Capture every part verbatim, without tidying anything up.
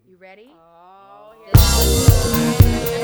You ready? Oh, here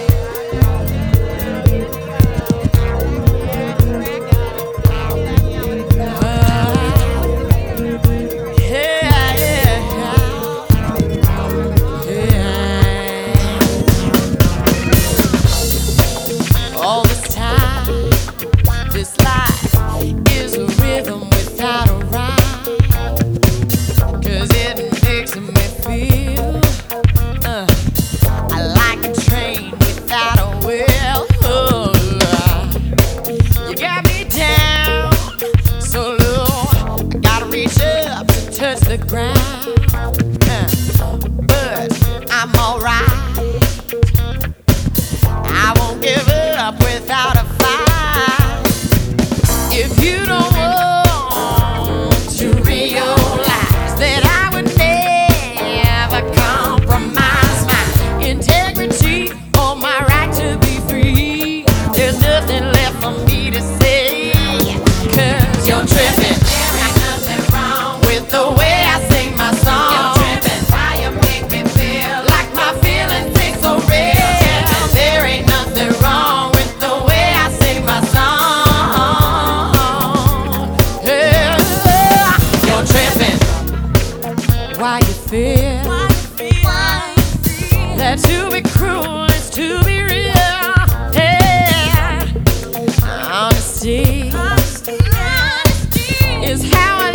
All this time, this life is a rhythm without a rhyme. 'Cause it makes me feel uh, I like a train without a wheel. Oh, you got me down so low, I gotta reach up to touch the ground. Uh, but I'm alright. I won't give up without a fight. If you don't want to realize that I would never compromise my integrity or my right to be free, there's nothing left for me to say. 'Cause you're tripping. There ain't nothing wrong with the way I sing my song. You're tripping. Why you make me feel like my feelings ain't so real? There ain't nothing wrong with the way I sing my song. Yeah. You're tripping. Why you feel that to be cruel is to be real? Yeah. Honesty is how I